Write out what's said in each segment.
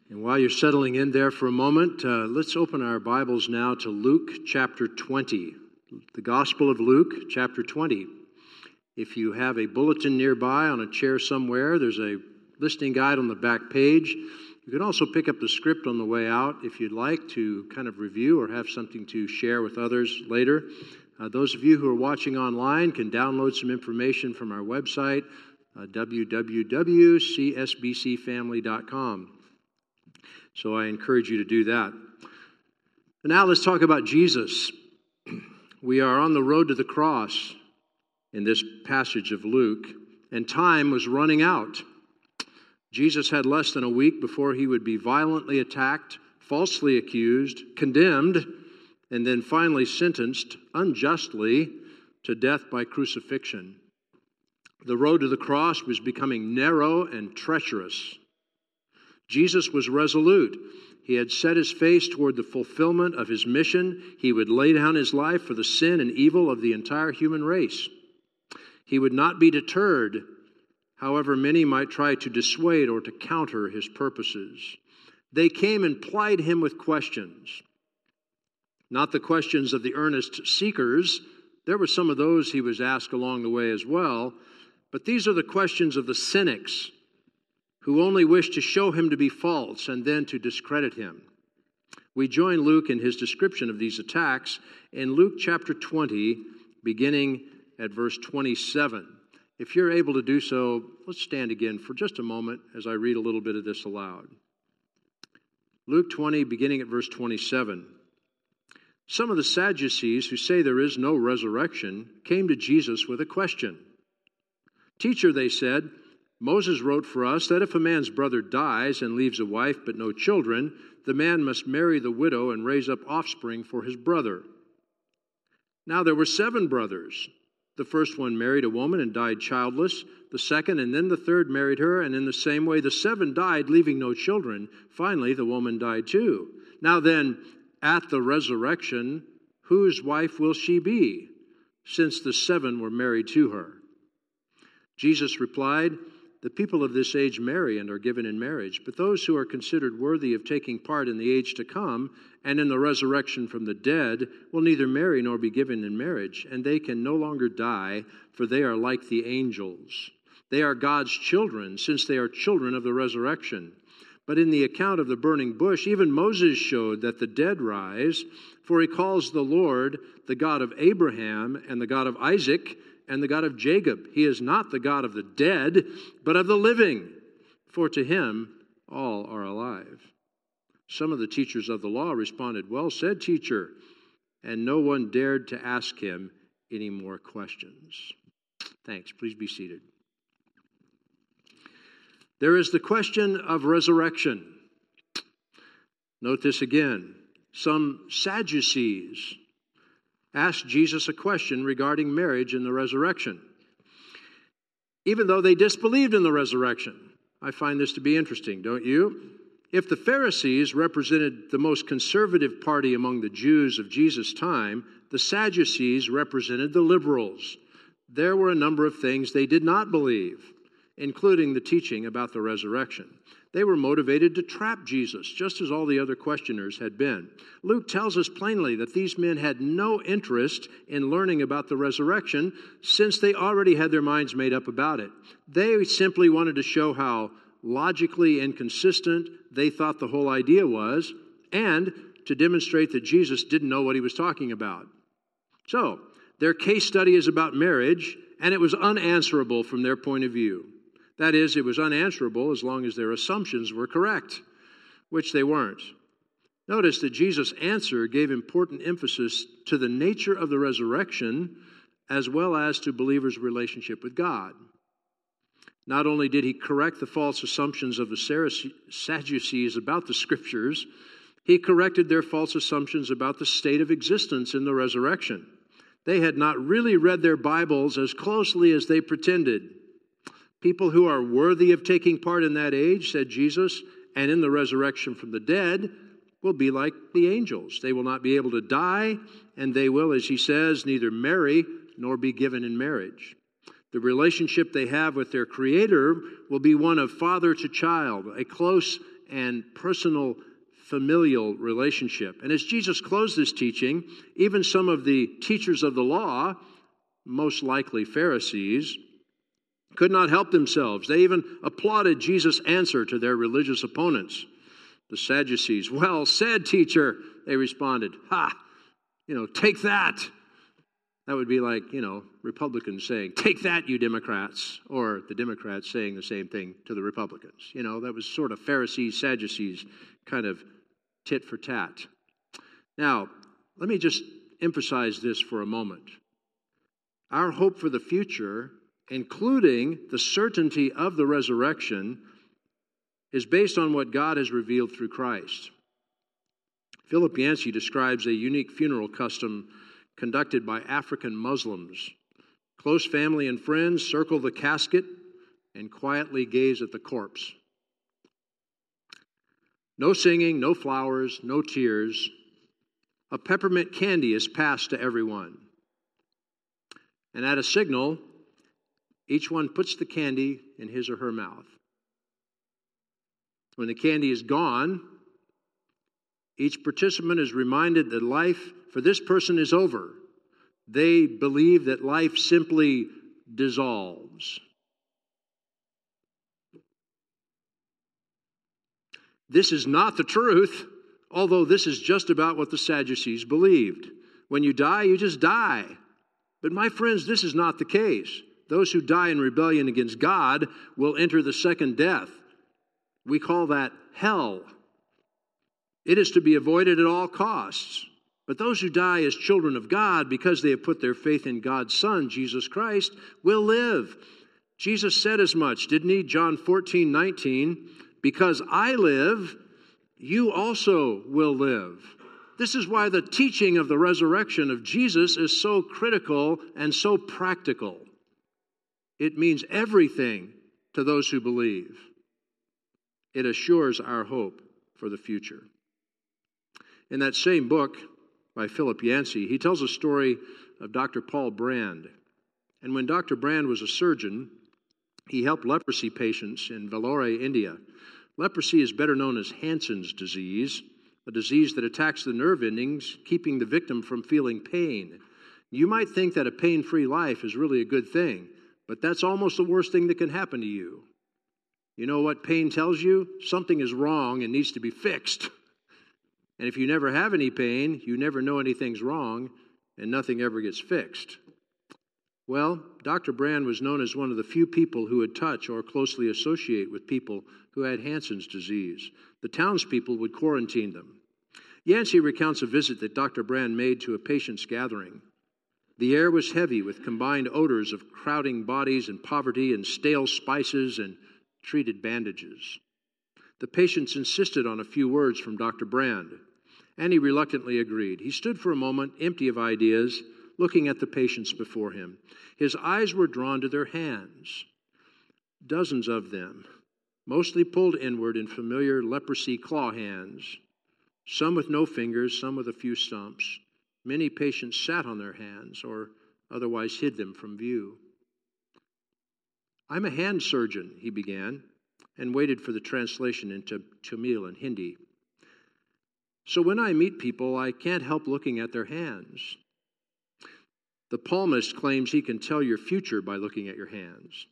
And while you're settling in there for a moment, let's open our Bibles now to Luke chapter 20. The Gospel of Luke chapter 20. If you have a bulletin nearby on a chair somewhere, there's a listening guide on the back page. You can also pick up the script on the way out if you'd like to kind of review or have something to share with others later. Those of you who are watching online can download some information from our website, www.csbcfamily.com. So I encourage you to do that. And now let's talk about Jesus. We are on the road to the cross in this passage of Luke, and time was running out. Jesus had less than a week before he would be violently attacked, falsely accused, condemned, and then finally sentenced unjustly to death by crucifixion. The road to the cross was becoming narrow and treacherous. Jesus was resolute. He had set his face toward the fulfillment of his mission. He would lay down his life for the sin and evil of the entire human race. He would not be deterred, however many might try to dissuade or to counter his purposes. They came and plied him with questions. Not the questions of the earnest seekers. There were some of those he was asked along the way as well. But these are the questions of the cynics, who only wish to show him to be false and then to discredit him. We join Luke in his description of these attacks in Luke chapter 20, beginning at verse 27. If you're able to do so, let's stand again for just a moment as I read a little bit of this aloud. Luke 20, beginning at verse 27. Some of the Sadducees, who say there is no resurrection, came to Jesus with a question. "Teacher," they said, "Moses wrote for us that if a man's brother dies and leaves a wife but no children, the man must marry the widow and raise up offspring for his brother. Now there were 7 brothers. The first one married a woman and died childless. The second and then the third married her, and in the same way the 7 died, leaving no children. Finally, the woman died too. Now then, at the resurrection, whose wife will she be, since the 7 were married to her?" Jesus replied, "The people of this age marry and are given in marriage, but those who are considered worthy of taking part in the age to come and in the resurrection from the dead will neither marry nor be given in marriage, and they can no longer die, for they are like the angels. They are God's children, since they are children of the resurrection. But in the account of the burning bush, even Moses showed that the dead rise, for he calls the Lord the God of Abraham and the God of Isaac and the God of Jacob. He is not the God of the dead, but of the living, for to him all are alive." Some of the teachers of the law responded, "Well said, teacher," and no one dared to ask him any more questions. Thanks. Please be seated. There is the question of resurrection. Note this again. Some Sadducees asked Jesus a question regarding marriage and the resurrection, even though they disbelieved in the resurrection. I find this to be interesting, don't you? If the Pharisees represented the most conservative party among the Jews of Jesus' time, the Sadducees represented the liberals. There were a number of things they did not believe, including the teaching about the resurrection. They were motivated to trap Jesus, just as all the other questioners had been. Luke tells us plainly that these men had no interest in learning about the resurrection, since they already had their minds made up about it. They simply wanted to show how logically inconsistent they thought the whole idea was, and to demonstrate that Jesus didn't know what he was talking about. So, their case study is about marriage, and it was unanswerable from their point of view. That is, it was unanswerable as long as their assumptions were correct, which they weren't. Notice that Jesus' answer gave important emphasis to the nature of the resurrection as well as to believers' relationship with God. Not only did he correct the false assumptions of the Sadducees about the Scriptures, he corrected their false assumptions about the state of existence in the resurrection. They had not really read their Bibles as closely as they pretended. People who are worthy of taking part in that age, said Jesus, and in the resurrection from the dead, will be like the angels. They will not be able to die, and they will, as he says, neither marry nor be given in marriage. The relationship they have with their Creator will be one of father to child, a close and personal familial relationship. And as Jesus closed this teaching, even some of the teachers of the law, most likely Pharisees, could not help themselves. They even applauded Jesus' answer to their religious opponents. The Sadducees, "Well said, teacher," they responded. "Ha, take that." That would be like, Republicans saying, "Take that, you Democrats," or the Democrats saying the same thing to the Republicans. That was sort of Pharisees, Sadducees, kind of tit for tat. Now, let me just emphasize this for a moment. Our hope for the future, including the certainty of the resurrection, is based on what God has revealed through Christ. Philip Yancey describes a unique funeral custom conducted by African Muslims. Close family and friends circle the casket and quietly gaze at the corpse. No singing, no flowers, no tears. A peppermint candy is passed to everyone. And at a signal, each one puts the candy in his or her mouth. When the candy is gone, each participant is reminded that life for this person is over. They believe that life simply dissolves. This is not the truth, although this is just about what the Sadducees believed. When you die, you just die. But my friends, this is not the case. Those who die in rebellion against God will enter the second death. We call that hell. It is to be avoided at all costs. But those who die as children of God, because they have put their faith in God's Son, Jesus Christ, will live. Jesus said as much, didn't he? John 14:19, "Because I live, you also will live." This is why the teaching of the resurrection of Jesus is so critical and so practical. It means everything to those who believe. It assures our hope for the future. In that same book by Philip Yancey, he tells a story of Dr. Paul Brand. And when Dr. Brand was a surgeon, he helped leprosy patients in Vellore, India. Leprosy is better known as Hansen's disease, a disease that attacks the nerve endings, keeping the victim from feeling pain. You might think that a pain-free life is really a good thing, but that's almost the worst thing that can happen to you. You know what pain tells you? Something is wrong and needs to be fixed. And if you never have any pain, you never know anything's wrong, and nothing ever gets fixed. Well, Dr. Brand was known as one of the few people who would touch or closely associate with people who had Hansen's disease. The townspeople would quarantine them. Yancey recounts a visit that Dr. Brand made to a patient's gathering. The air was heavy with combined odors of crowding bodies and poverty and stale spices and treated bandages. The patients insisted on a few words from Dr. Brand, and he reluctantly agreed. He stood for a moment, empty of ideas, looking at the patients before him. His eyes were drawn to their hands, dozens of them, mostly pulled inward in familiar leprosy claw hands, some with no fingers, some with a few stumps. Many patients sat on their hands or otherwise hid them from view. "I'm a hand surgeon," he began, and waited for the translation into Tamil and Hindi. "So when I meet people, I can't help looking at their hands. The palmist claims he can tell your future by looking at your hands.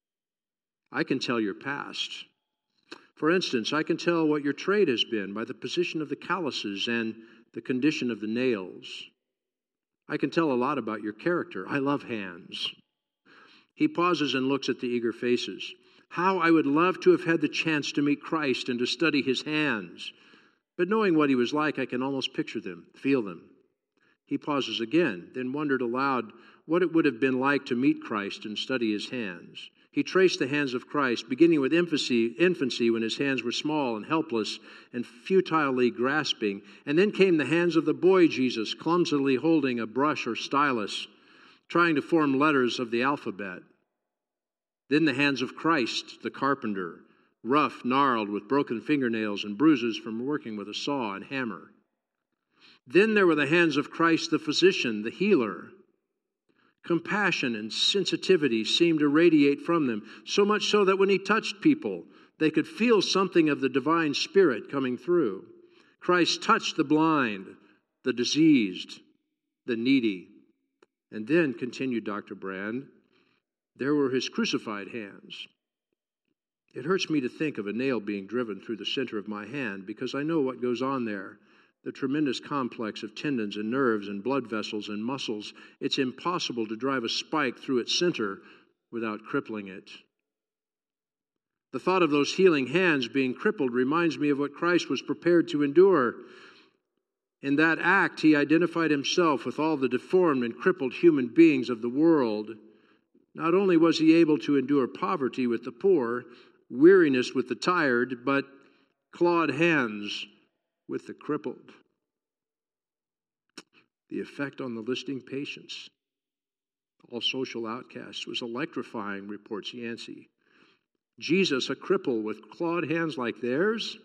I can tell your past. For instance, I can tell what your trade has been by the position of the calluses and the condition of the nails. I can tell a lot about your character. I love hands." He pauses and looks at the eager faces. "How I would love to have had the chance to meet Christ and to study his hands. But knowing what he was like, I can almost picture them, feel them." He pauses again, then wondered aloud what it would have been like to meet Christ and study his hands. He traced the hands of Christ, beginning with infancy when his hands were small and helpless and futilely grasping. And then came the hands of the boy Jesus, clumsily holding a brush or stylus, trying to form letters of the alphabet. Then the hands of Christ, the carpenter, rough, gnarled, with broken fingernails and bruises from working with a saw and hammer. Then there were the hands of Christ, the physician, the healer. Compassion and sensitivity seemed to radiate from them, so much so that when he touched people, They could feel something of the divine spirit coming through. Christ touched the blind, the diseased, the needy. And then, continued Dr. Brand, there were his crucified hands. It hurts me to think of a nail being driven through the center of my hand because I know what goes on there. The tremendous complex of tendons and nerves and blood vessels and muscles. It's impossible to drive a spike through its center without crippling it. The thought of those healing hands being crippled reminds me of what Christ was prepared to endure. In that act, he identified himself with all the deformed and crippled human beings of the world. Not only was he able to endure poverty with the poor, weariness with the tired, but clawed hands with the crippled. The effect on the listening patients, all social outcasts, was electrifying, reports Yancey. Jesus, a cripple with clawed hands like theirs?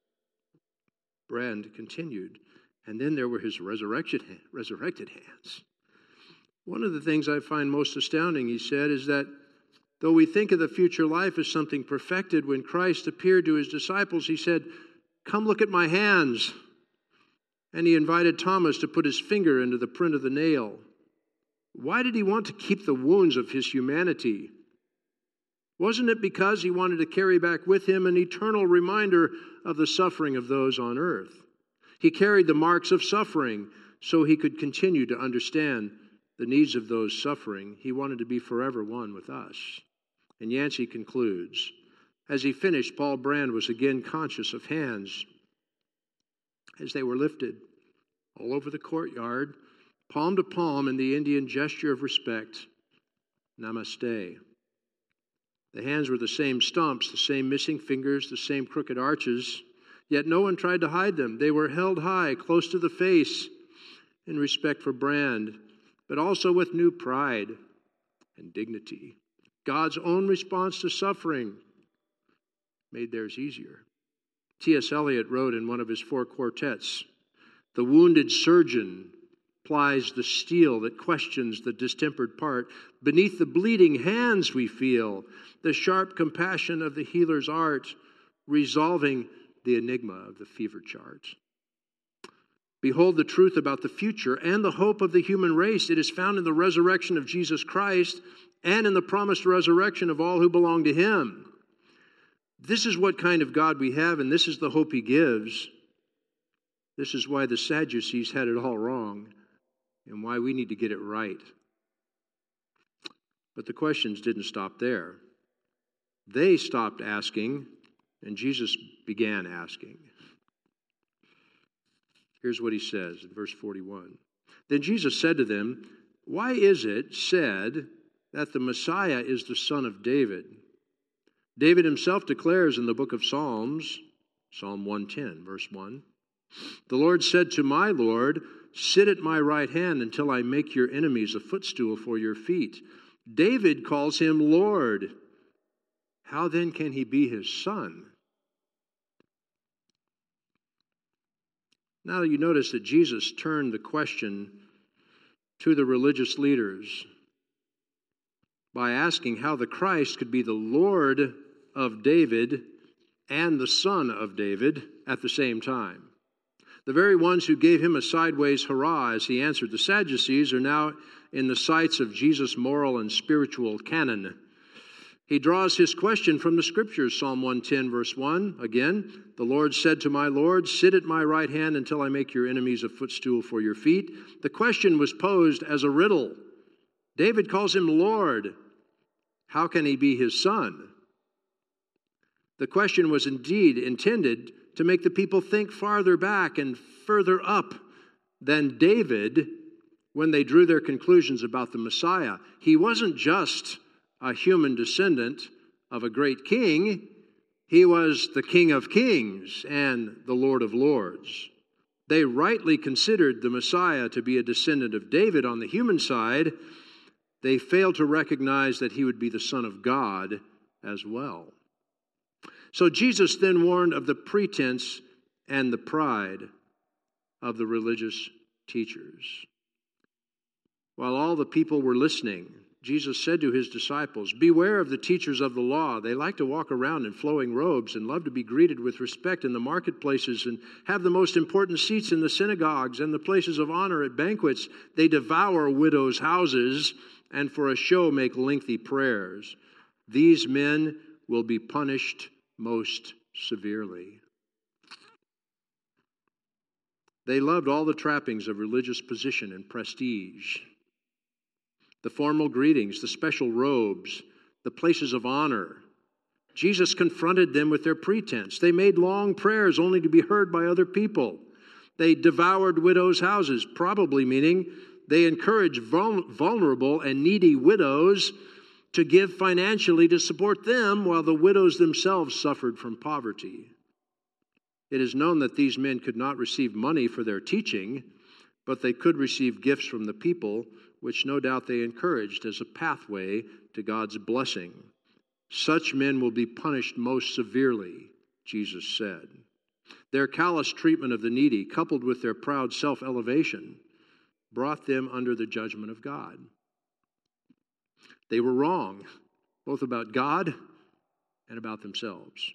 Brand continued, and then there were his resurrected hands. One of the things I find most astounding, he said, is that though we think of the future life as something perfected, when Christ appeared to his disciples, he said, "Come look at my hands." And he invited Thomas to put his finger into the print of the nail. Why did he want to keep the wounds of his humanity? Wasn't it because he wanted to carry back with him an eternal reminder of the suffering of those on earth? He carried the marks of suffering so he could continue to understand the needs of those suffering. He wanted to be forever one with us. And Yancey concludes, as he finished, Paul Brand was again conscious of hands as they were lifted all over the courtyard, palm to palm in the Indian gesture of respect, namaste. The hands were the same stumps, the same missing fingers, the same crooked arches, yet no one tried to hide them. They were held high, close to the face, in respect for Brand, but also with new pride and dignity. God's own response to suffering made theirs easier. T.S. Eliot wrote in one of his 4 quartets, "The wounded surgeon plies the steel that questions the distempered part. Beneath the bleeding hands we feel the sharp compassion of the healer's art, resolving the enigma of the fever chart." Behold the truth about the future and the hope of the human race. It is found in the resurrection of Jesus Christ and in the promised resurrection of all who belong to him. This is what kind of God we have, and this is the hope he gives. This is why the Sadducees had it all wrong, and why we need to get it right. But the questions didn't stop there. They stopped asking, and Jesus began asking. Here's what he says in verse 41. Then Jesus said to them, "Why is it said that the Messiah is the son of David? David himself declares in the book of Psalms, Psalm 110, verse 1, the Lord said to my Lord, sit at my right hand until I make your enemies a footstool for your feet. David calls him Lord. How then can he be his son?" Now you notice that Jesus turned the question to the religious leaders by asking how the Christ could be the Lord of David and the Son of David at the same time. The very ones who gave him a sideways hurrah as he answered the Sadducees are now in the sights of Jesus' moral and spiritual canon. He draws his question from the Scriptures, Psalm 110, verse 1. Again, the Lord said to my Lord, sit at my right hand until I make your enemies a footstool for your feet. The question was posed as a riddle. David calls him Lord. How can he be his son? The question was indeed intended to make the people think farther back and further up than David when they drew their conclusions about the Messiah. He wasn't just a human descendant of a great king. He was the King of Kings and the Lord of Lords. They rightly considered the Messiah to be a descendant of David on the human side. They failed to recognize that he would be the Son of God as well. So Jesus then warned of the pretense and the pride of the religious teachers. While all the people were listening, Jesus said to his disciples, "Beware of the teachers of the law. They like to walk around in flowing robes and love to be greeted with respect in the marketplaces and have the most important seats in the synagogues and the places of honor at banquets. They devour widows' houses and for a show make lengthy prayers. These men will be punished most severely." They loved all the trappings of religious position and prestige. The formal greetings, the special robes, the places of honor. Jesus confronted them with their pretense. They made long prayers only to be heard by other people. They devoured widows' houses, probably meaning they encouraged vulnerable and needy widows to give financially to support them while the widows themselves suffered from poverty. It is known that these men could not receive money for their teaching, but they could receive gifts from the people, which no doubt they encouraged as a pathway to God's blessing. Such men will be punished most severely, Jesus said. Their callous treatment of the needy, coupled with their proud self-elevation, brought them under the judgment of God. They were wrong, both about God and about themselves.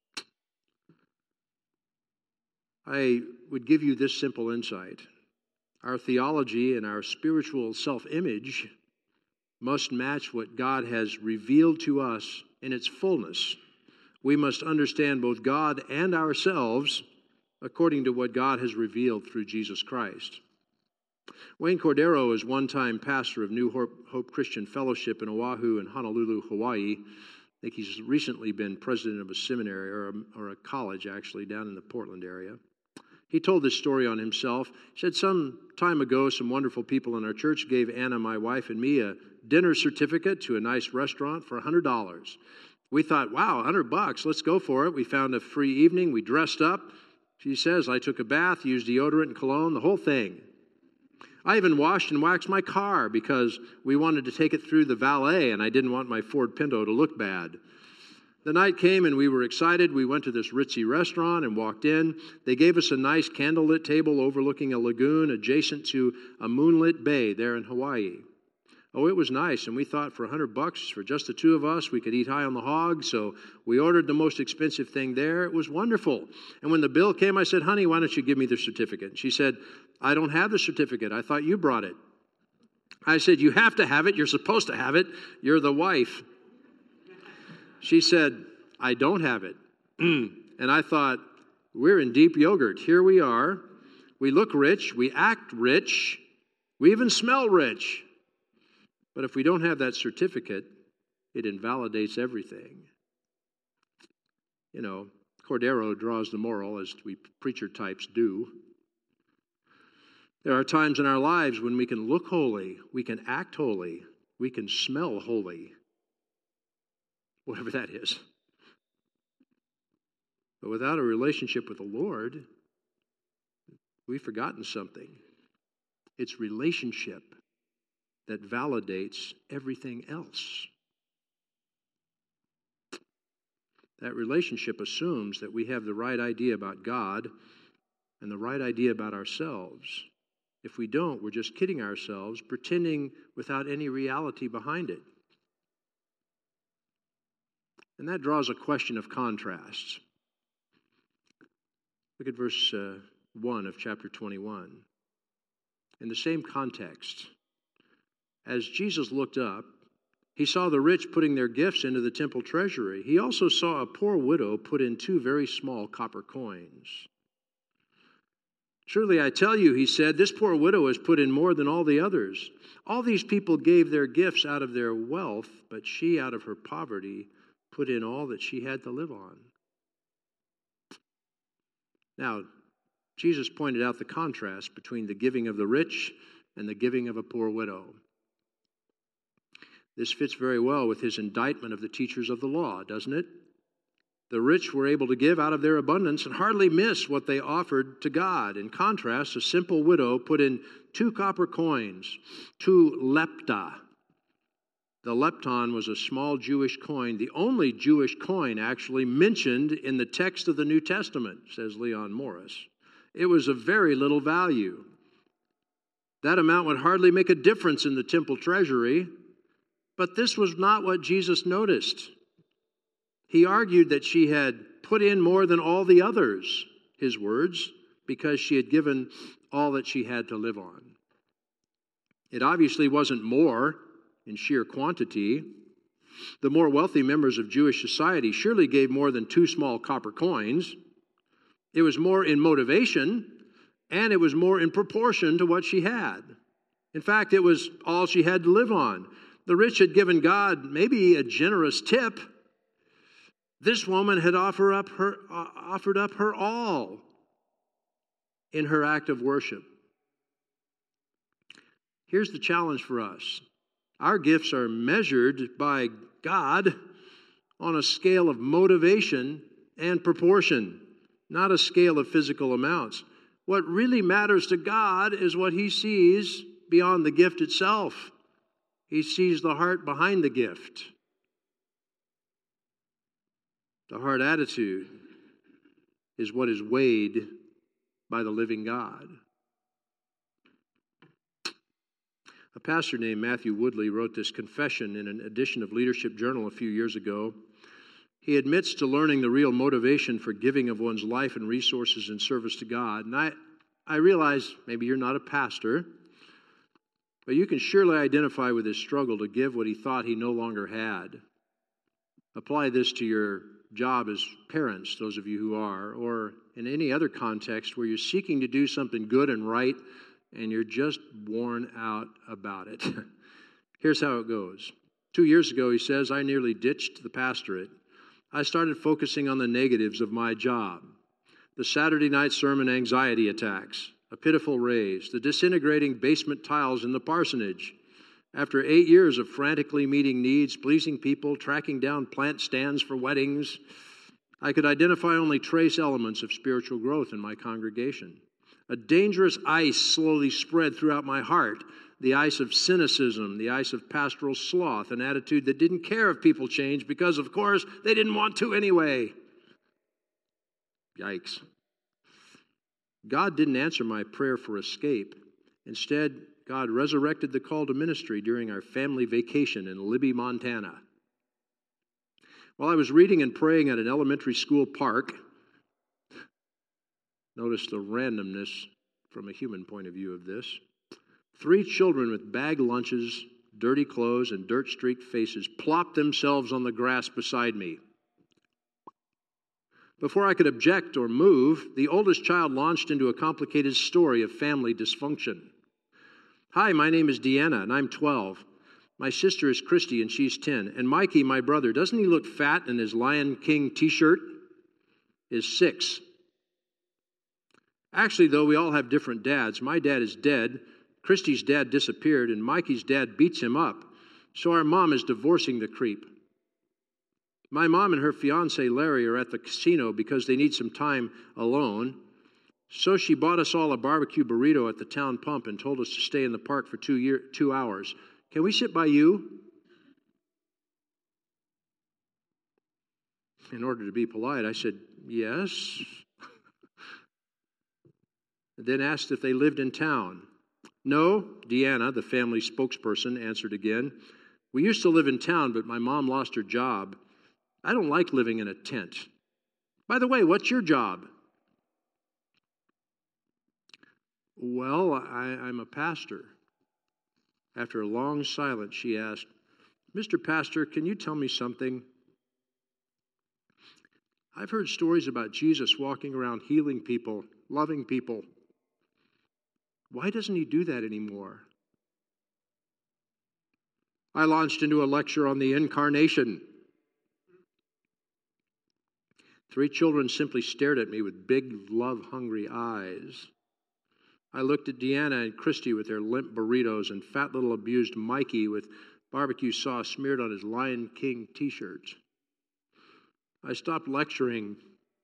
I would give you this simple insight. Our theology and our spiritual self-image must match what God has revealed to us in its fullness. We must understand both God and ourselves according to what God has revealed through Jesus Christ. Wayne Cordero is one-time pastor of New Hope Christian Fellowship in Oahu and Honolulu, Hawaii. I think he's recently been president of a seminary or a college, actually, down in the Portland area. He told this story on himself. He said, "Some time ago, some wonderful people in our church gave Anna, my wife, and me a dinner certificate to a nice restaurant for $100. We thought, wow, $100, let's go for it. We found a free evening. We dressed up. She says, I took a bath, used deodorant and cologne, the whole thing. I even washed and waxed my car because we wanted to take it through the valet, and I didn't want my Ford Pinto to look bad. The night came and we were excited. We went to this ritzy restaurant and walked in. They gave us a nice candlelit table overlooking a lagoon adjacent to a moonlit bay there in Hawaii. Oh, it was nice, and we thought for $100 for just the two of us, we could eat high on the hog, so we ordered the most expensive thing there. It was wonderful. And when the bill came, I said, "Honey, why don't you give me the certificate?" She said, "I don't have the certificate. I thought you brought it." I said, "You have to have it. You're supposed to have it. You're the wife." She said, "I don't have it." And I thought, we're in deep yogurt. Here we are. We look rich. We act rich. We even smell rich. But if we don't have that certificate, it invalidates everything. You know, Cordero draws the moral, as we preacher types do. There are times in our lives when we can look holy, we can act holy, we can smell holy. Whatever that is. But without a relationship with the Lord, we've forgotten something. It's relationship that validates everything else. That relationship assumes that we have the right idea about God and the right idea about ourselves. If we don't, we're just kidding ourselves, pretending without any reality behind it. And that draws a question of contrasts. Look at verse 1 of chapter 21. In the same context, as Jesus looked up, he saw the rich putting their gifts into the temple treasury. He also saw a poor widow put in 2 very small copper coins. "Truly I tell you," he said, "this poor widow has put in more than all the others. All these people gave their gifts out of their wealth, but she, out of her poverty, put in all that she had to live on." Now, Jesus pointed out the contrast between the giving of the rich and the giving of a poor widow. This fits very well with his indictment of the teachers of the law, doesn't it? The rich were able to give out of their abundance and hardly miss what they offered to God. In contrast, a simple widow put in 2 copper coins, 2 lepta. The lepton was a small Jewish coin, the only Jewish coin actually mentioned in the text of the New Testament, says Leon Morris. It was of very little value. That amount would hardly make a difference in the temple treasury, But this was not what Jesus noticed. He argued that she had put in more than all the others, his words, because she had given all that she had to live on. It obviously wasn't more in sheer quantity. The more wealthy members of Jewish society surely gave more than 2 small copper coins. It was more in motivation, and it was more in proportion to what she had. In fact, it was all she had to live on. The rich had given God maybe a generous tip. This woman had offered up her all in her act of worship. Here's the challenge for us. Our gifts are measured by God on a scale of motivation and proportion, not a scale of physical amounts. What really matters to God is what he sees beyond the gift itself. He sees the heart behind the gift. The heart attitude is what is weighed by the living God. A pastor named Matthew Woodley wrote this confession in an edition of Leadership Journal a few years ago. He admits to learning the real motivation for giving of one's life and resources in service to God. And I realize maybe you're not a pastor, but you can surely identify with his struggle to give what he thought he no longer had. Apply this to your job as parents, those of you who are, or in any other context where you're seeking to do something good and right and you're just worn out about it. Here's how it goes. 2 years ago, he says, I nearly ditched the pastorate. I started focusing on the negatives of my job. The Saturday night sermon anxiety attacks, a pitiful raise, the disintegrating basement tiles in the parsonage. After 8 years of frantically meeting needs, pleasing people, tracking down plant stands for weddings, I could identify only trace elements of spiritual growth in my congregation. A dangerous ice slowly spread throughout my heart, the ice of cynicism, the ice of pastoral sloth, an attitude that didn't care if people changed because, of course, they didn't want to anyway. Yikes. God didn't answer my prayer for escape. Instead, God resurrected the call to ministry during our family vacation in Libby, Montana. While I was reading and praying at an elementary school park, notice the randomness from a human point of view of this. 3 children with bag lunches, dirty clothes, and dirt-streaked faces plopped themselves on the grass beside me. Before I could object or move, the oldest child launched into a complicated story of family dysfunction. Hi, my name is Deanna, and I'm 12. My sister is Christy, and she's 10. And Mikey, my brother, doesn't he look fat in his Lion King t-shirt? Is 6. Actually, though, we all have different dads. My dad is dead, Christy's dad disappeared, and Mikey's dad beats him up. So our mom is divorcing the creep. My mom and her fiancé, Larry, are at the casino because they need some time alone. So she bought us all a barbecue burrito at the town pump and told us to stay in the park for 2 hours. Can we sit by you? In order to be polite, I said, yes. Then asked if they lived in town. No, Deanna, the family spokesperson, answered again. We used to live in town, but my mom lost her job. I don't like living in a tent. By the way, what's your job? Well, I'm a pastor. After a long silence, she asked, Mr. Pastor, can you tell me something? I've heard stories about Jesus walking around healing people, loving people. Why doesn't he do that anymore? I launched into a lecture on the incarnation. 3 children simply stared at me with big, love-hungry eyes. I looked at Deanna and Christy with their limp burritos and fat little abused Mikey with barbecue sauce smeared on his Lion King t-shirts. I stopped lecturing.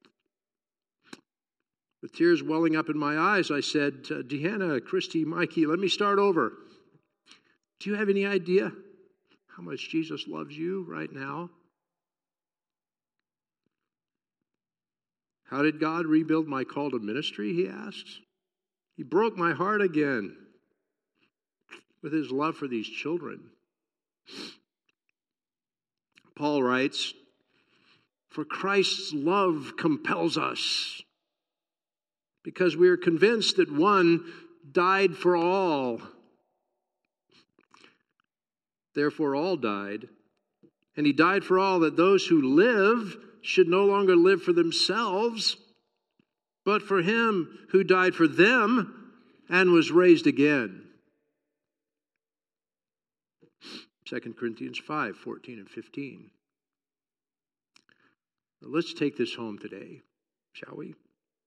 With tears welling up in my eyes, I said, Deanna, Christy, Mikey, let me start over. Do you have any idea how much Jesus loves you right now? How did God rebuild my call to ministry, he asks. He broke my heart again with his love for these children. Paul writes, "For Christ's love compels us, because we are convinced that one died for all. Therefore all died, and he died for all, that those who live should no longer live for themselves, but for him who died for them and was raised again." 2 Corinthians 5:14 and 15. Now let's take this home today, shall we?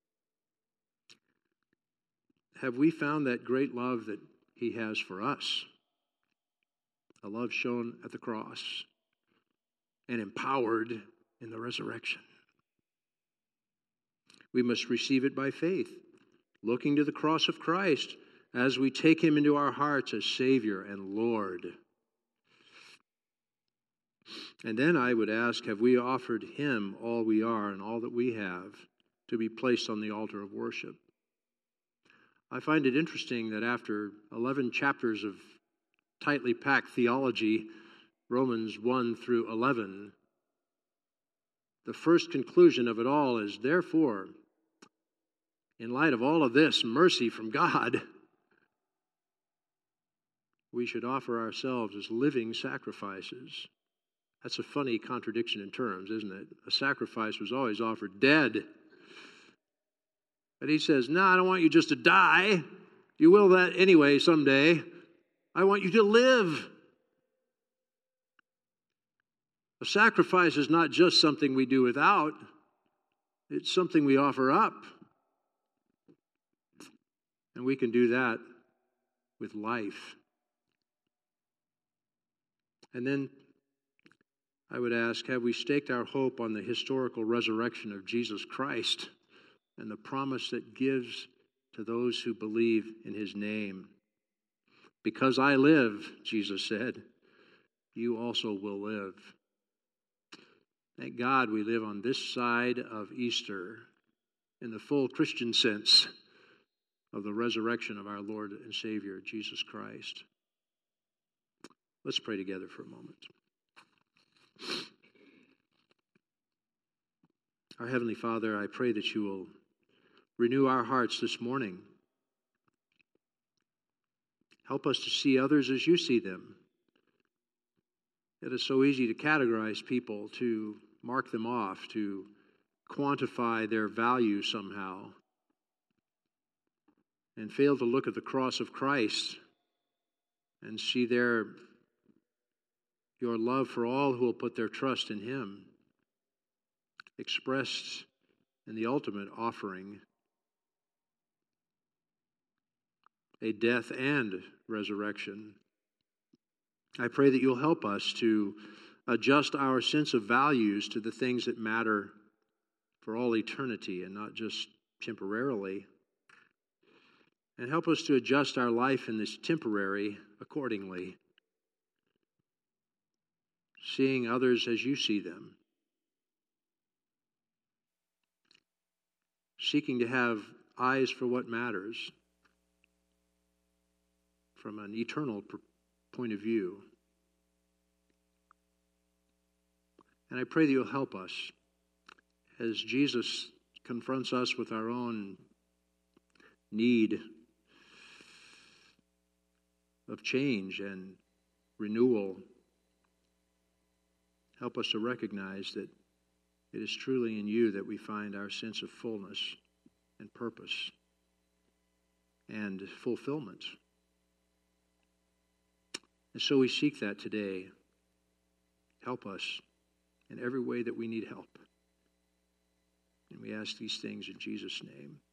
Have we found that great love that he has for us? A love shown at the cross and empowered in the resurrection. We must receive it by faith, looking to the cross of Christ as we take him into our hearts as Savior and Lord. And then I would ask, have we offered him all we are and all that we have to be placed on the altar of worship? I find it interesting that after 11 chapters of tightly packed theology, Romans 1 through 11, the first conclusion of it all is, therefore, in light of all of this mercy from God, we should offer ourselves as living sacrifices. That's a funny contradiction in terms, isn't it? A sacrifice was always offered dead. But he says, no, I don't want you just to die. You will that anyway someday. I want you to live. A sacrifice is not just something we do without. It's something we offer up. And we can do that with life. And then I would ask, have we staked our hope on the historical resurrection of Jesus Christ and the promise that gives to those who believe in his name? Because I live, Jesus said, you also will live. Thank God we live on this side of Easter in the full Christian sense of the resurrection of our Lord and Savior, Jesus Christ. Let's pray together for a moment. Our Heavenly Father, I pray that you will renew our hearts this morning. Help us to see others as you see them. It is so easy to categorize people, to mark them off, to quantify their value somehow, and fail to look at the cross of Christ and see there your love for all who will put their trust in him, expressed in the ultimate offering, a death and resurrection. I pray that you'll help us to adjust our sense of values to the things that matter for all eternity and not just temporarily. And help us to adjust our life in this temporary accordingly, seeing others as you see them, seeking to have eyes for what matters from an eternal point of view. And I pray that you'll help us as Jesus confronts us with our own need of change and renewal. Help us to recognize that it is truly in you that we find our sense of fullness and purpose and fulfillment. And so we seek that today. Help us in every way that we need help. And we ask these things in Jesus' name.